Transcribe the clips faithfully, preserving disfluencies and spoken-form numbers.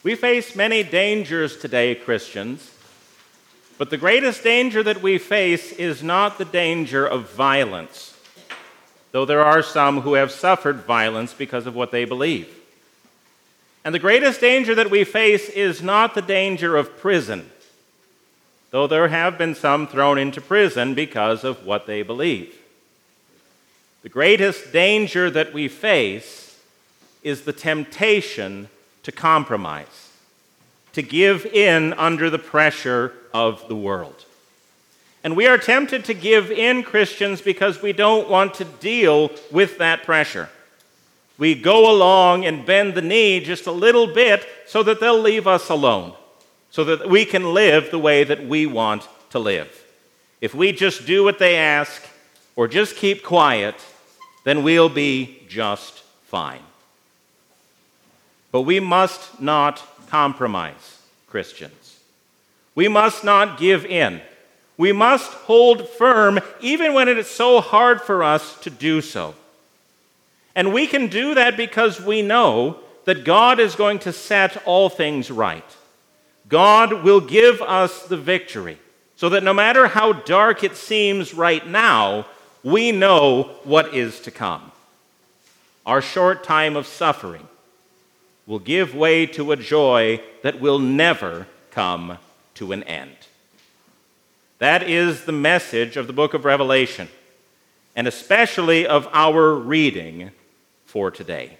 We face many dangers today, Christians, but the greatest danger that we face is not the danger of violence, though there are some who have suffered violence because of what they believe. And the greatest danger that we face is not the danger of prison, though there have been some thrown into prison because of what they believe. The greatest danger that we face is the temptation to compromise, to give in under the pressure of the world. And we are tempted to give in, Christians, because we don't want to deal with that pressure. We go along and bend the knee just a little bit so that they'll leave us alone, so that we can live the way that we want to live. If we just do what they ask or just keep quiet, then we'll be just fine. But we must not compromise, Christians. We must not give in. We must hold firm even when it is so hard for us to do so. And we can do that because we know that God is going to set all things right. God will give us the victory, so that no matter how dark it seems right now, we know what is to come. Our short time of suffering will give way to a joy that will never come to an end. That is the message of the book of Revelation, and especially of our reading for today.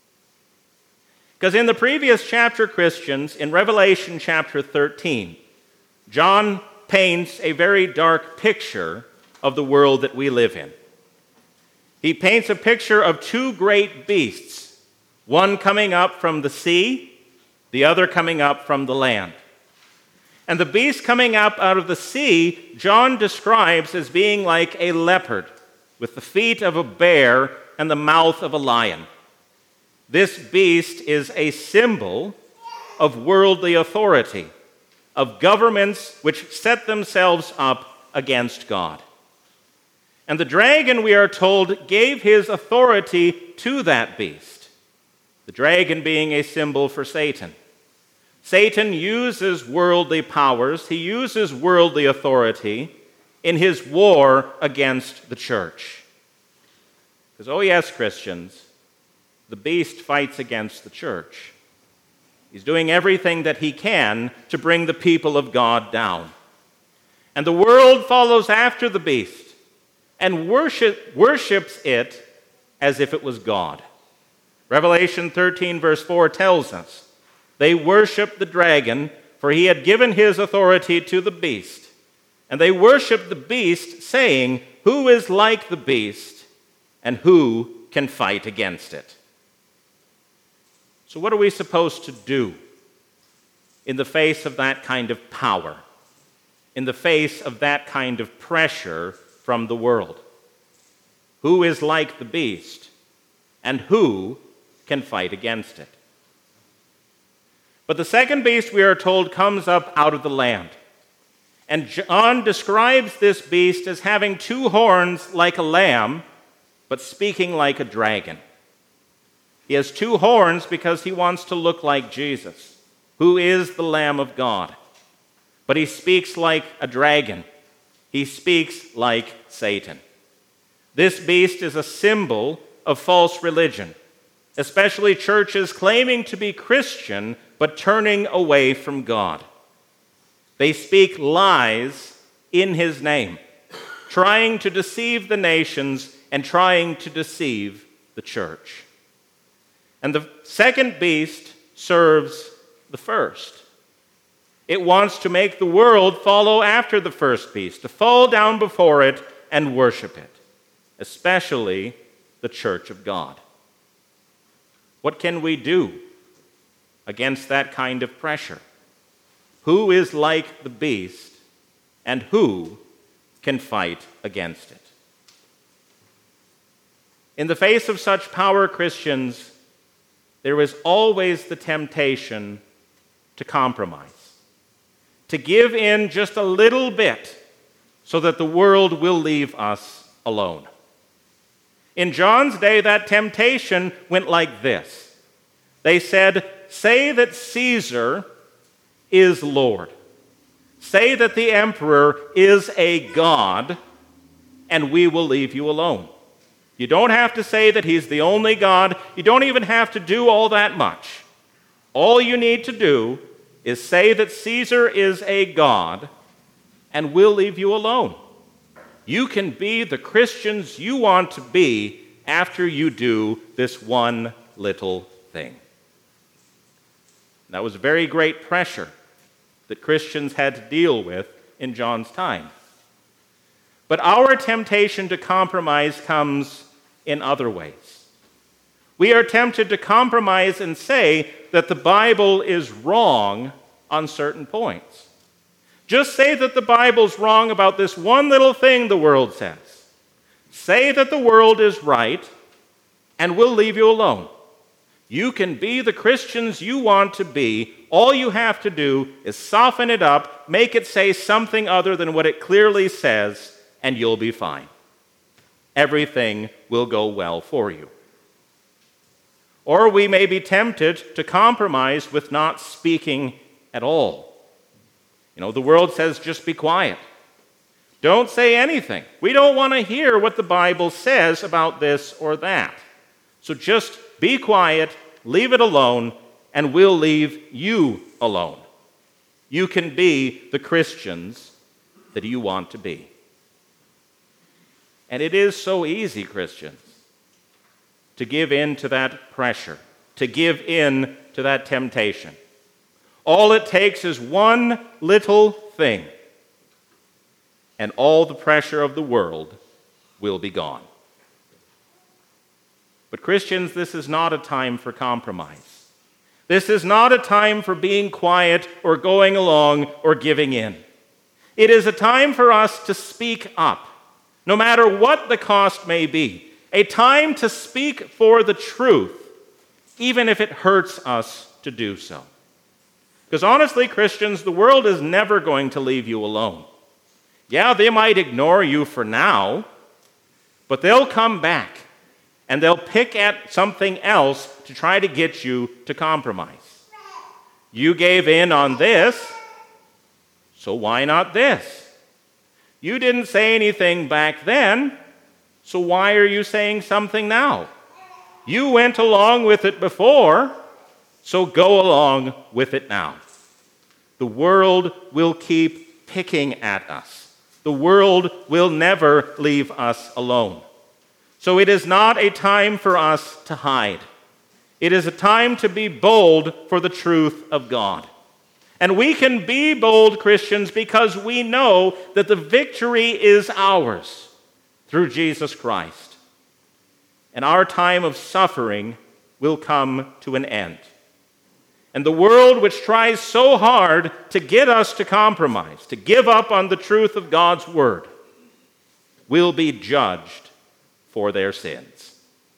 Because in the previous chapter, Christians, in Revelation chapter thirteen, John paints a very dark picture of the world that we live in. He paints a picture of two great beasts, one coming up from the sea, the other coming up from the land. And the beast coming up out of the sea, John describes as being like a leopard, with the feet of a bear and the mouth of a lion. This beast is a symbol of worldly authority, of governments which set themselves up against God. And the dragon, we are told, gave his authority to that beast, the dragon being a symbol for Satan. Satan uses worldly powers, he uses worldly authority in his war against the church. Because, oh yes, Christians, the beast fights against the church. He's doing everything that he can to bring the people of God down. And the world follows after the beast and worship, worships it as if it was God. Revelation thirteen verse four tells us, they worshiped the dragon, for he had given his authority to the beast. And they worshiped the beast, saying, who is like the beast, and who can fight against it? So what are we supposed to do in the face of that kind of power, in the face of that kind of pressure from the world? Who is like the beast, and who can fight against it? But the second beast, we are told, comes up out of the land. And John describes this beast as having two horns like a lamb, but speaking like a dragon. He has two horns because he wants to look like Jesus, who is the Lamb of God. But he speaks like a dragon. He speaks like Satan. This beast is a symbol of false religion, especially churches claiming to be Christian but turning away from God. They speak lies in his name, trying to deceive the nations and trying to deceive the church. And the second beast serves the first. It wants to make the world follow after the first beast, to fall down before it and worship it, especially the church of God. What can we do against that kind of pressure? Who is like the beast, and who can fight against it? In the face of such power, Christians, there is always the temptation to compromise, to give in just a little bit so that the world will leave us alone. In John's day, that temptation went like this. They said, say that Caesar is Lord. Say that the emperor is a god, and we will leave you alone. You don't have to say that he's the only God. You don't even have to do all that much. All you need to do is say that Caesar is a god, and we'll leave you alone. You can be the Christians you want to be after you do this one little thing. That was very great pressure that Christians had to deal with in John's time. But our temptation to compromise comes in other ways. We are tempted to compromise and say that the Bible is wrong on certain points. Just say that the Bible's wrong about this one little thing the world says. Say that the world is right, and we'll leave you alone. You can be the Christians you want to be. All you have to do is soften it up, make it say something other than what it clearly says, and you'll be fine. Everything will go well for you. Or we may be tempted to compromise with not speaking at all. You know, the world says just be quiet. Don't say anything. We don't want to hear what the Bible says about this or that. So just be quiet, leave it alone, and we'll leave you alone. You can be the Christians that you want to be. And it is so easy, Christians, to give in to that pressure, to give in to that temptation. All it takes is one little thing, and all the pressure of the world will be gone. But Christians, this is not a time for compromise. This is not a time for being quiet or going along or giving in. It is a time for us to speak up, no matter what the cost may be. A time to speak for the truth, even if it hurts us to do so. Because honestly, Christians, the world is never going to leave you alone. Yeah, they might ignore you for now, but they'll come back and they'll pick at something else to try to get you to compromise. You gave in on this, so why not this? You didn't say anything back then, so why are you saying something now? You went along with it before, so go along with it now. The world will keep picking at us. The world will never leave us alone. So it is not a time for us to hide. It is a time to be bold for the truth of God. And we can be bold Christians because we know that the victory is ours through Jesus Christ. And our time of suffering will come to an end. And the world, which tries so hard to get us to compromise, to give up on the truth of God's word, will be judged for their sins.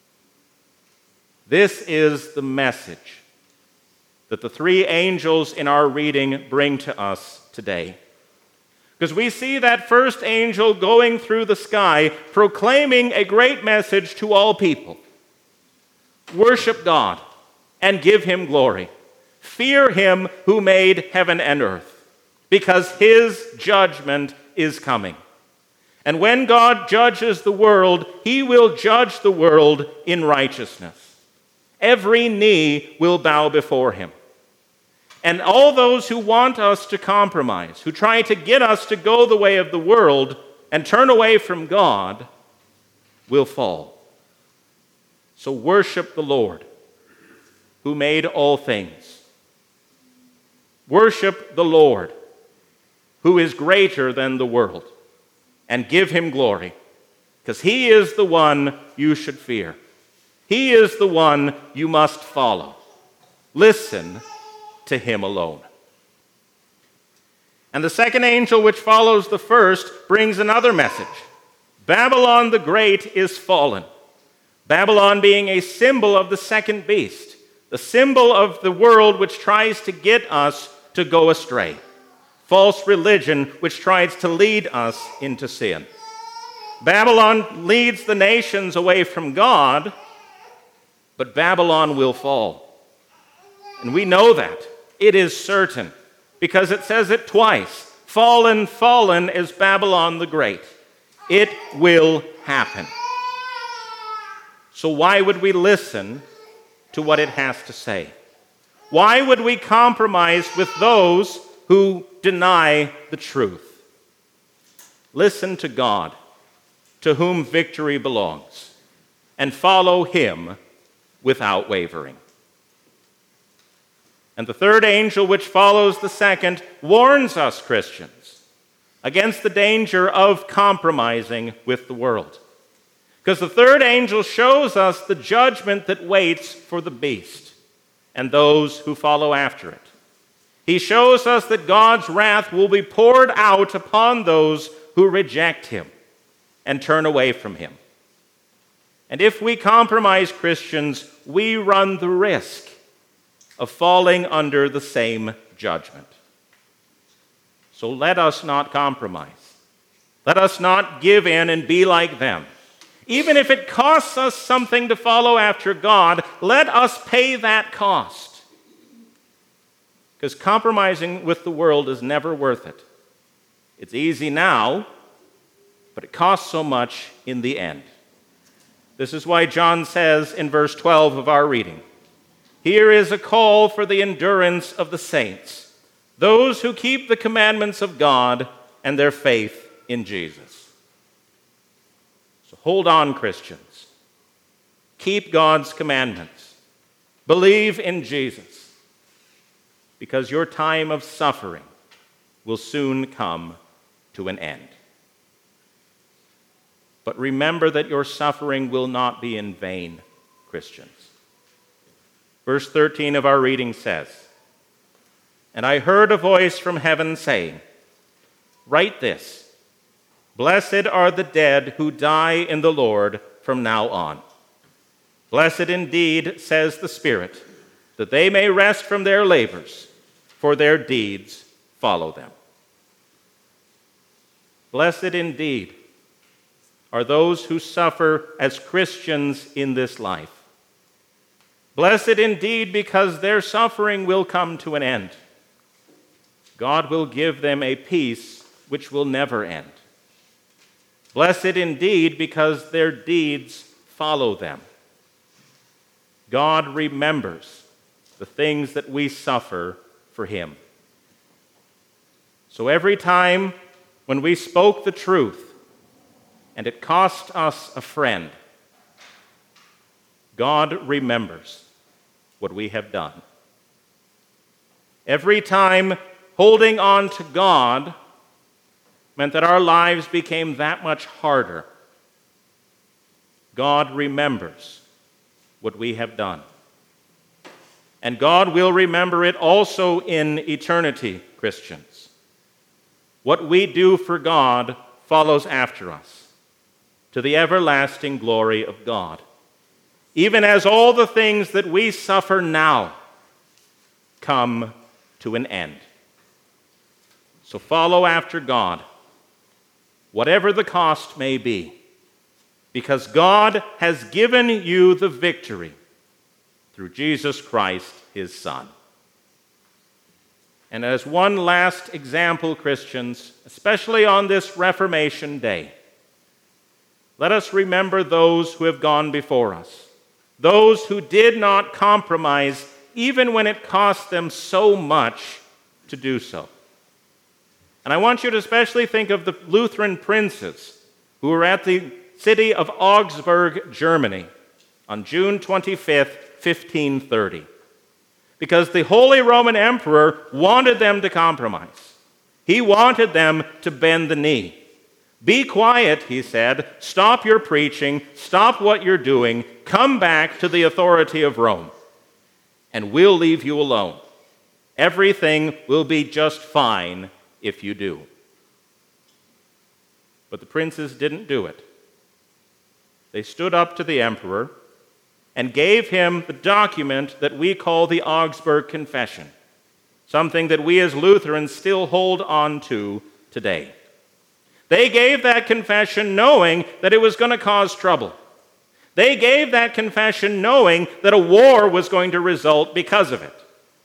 This is the message that the three angels in our reading bring to us today. Because we see that first angel going through the sky, proclaiming a great message to all people. Worship God and give him glory. Fear him who made heaven and earth, because his judgment is coming. And when God judges the world, he will judge the world in righteousness. Every knee will bow before him. And all those who want us to compromise, who try to get us to go the way of the world and turn away from God, will fall. So worship the Lord, who made all things. Worship the Lord, who is greater than the world, and give him glory, because he is the one you should fear. He is the one you must follow. Listen to him alone. And the second angel, which follows the first, brings another message. Babylon the Great is fallen. Babylon being a symbol of the second beast, the symbol of the world which tries to get us to go astray. False religion which tries to lead us into sin. Babylon leads the nations away from God, but Babylon will fall. And we know that. It is certain, because it says it twice. Fallen, fallen is Babylon the Great. It will happen. So why would we listen to what it has to say? Why would we compromise with those who deny the truth? Listen to God, to whom victory belongs, and follow him without wavering. And the third angel, which follows the second, warns us, Christians, against the danger of compromising with the world. Because the third angel shows us the judgment that waits for the beast and those who follow after it. He shows us that God's wrath will be poured out upon those who reject him and turn away from him. And if we compromise, Christians, we run the risk of falling under the same judgment. So let us not compromise. Let us not give in and be like them. Even if it costs us something to follow after God, let us pay that cost. Because compromising with the world is never worth it. It's easy now, but it costs so much in the end. This is why John says in verse twelve of our reading, "Here is a call for the endurance of the saints, those who keep the commandments of God and their faith in Jesus." So hold on, Christians. Keep God's commandments. Believe in Jesus, because your time of suffering will soon come to an end. But remember that your suffering will not be in vain, Christians. Verse thirteen of our reading says, "And I heard a voice from heaven saying, 'Write this, Blessed are the dead who die in the Lord from now on. Blessed indeed, says the Spirit, that they may rest from their labors, for their deeds follow them.'" Blessed indeed are those who suffer as Christians in this life. Blessed indeed, because their suffering will come to an end. God will give them a peace which will never end. Blessed indeed, because their deeds follow them. God remembers the things that we suffer for him. So every time when we spoke the truth and it cost us a friend, God remembers what we have done. Every time holding on to God meant that our lives became that much harder, God remembers what we have done. And God will remember it also in eternity, Christians. What we do for God follows after us to the everlasting glory of God, even as all the things that we suffer now come to an end. So follow after God, whatever the cost may be, because God has given you the victory through Jesus Christ, his Son. And as one last example, Christians, especially on this Reformation Day, let us remember those who have gone before us, those who did not compromise even when it cost them so much to do so. And I want you to especially think of the Lutheran princes who were at the city of Augsburg, Germany, on June twenty-fifth, fifteen thirty, because the Holy Roman Emperor wanted them to compromise. He wanted them to bend the knee. "Be quiet," he said. "Stop your preaching. Stop what you're doing. Come back to the authority of Rome, and we'll leave you alone. Everything will be just fine if you do." But the princes didn't do it. They stood up to the emperor and gave him the document that we call the Augsburg Confession, something that we as Lutherans still hold on to today. They gave that confession knowing that it was going to cause trouble. They gave that confession knowing that a war was going to result because of it.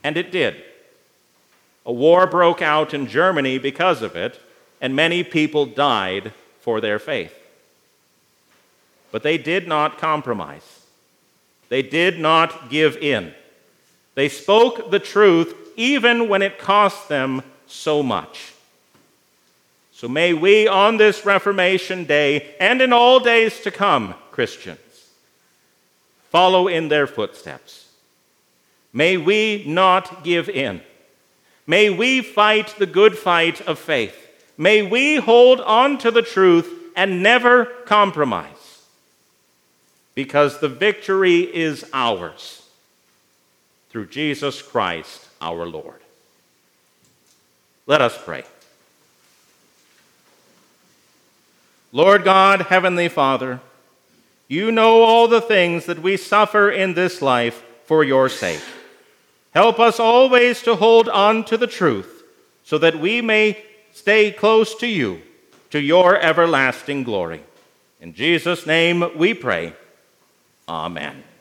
And it did. A war broke out in Germany because of it, and many people died for their faith. But they did not compromise. They did not give in. They spoke the truth even when it cost them so much. So may we on this Reformation Day and in all days to come, Christians, follow in their footsteps. May we not give in. May we fight the good fight of faith. May we hold on to the truth and never compromise, because the victory is ours through Jesus Christ our Lord. Let us pray. Lord God, Heavenly Father, you know all the things that we suffer in this life for your sake. Help us always to hold on to the truth, so that we may stay close to you, to your everlasting glory. In Jesus' name we pray. Amen.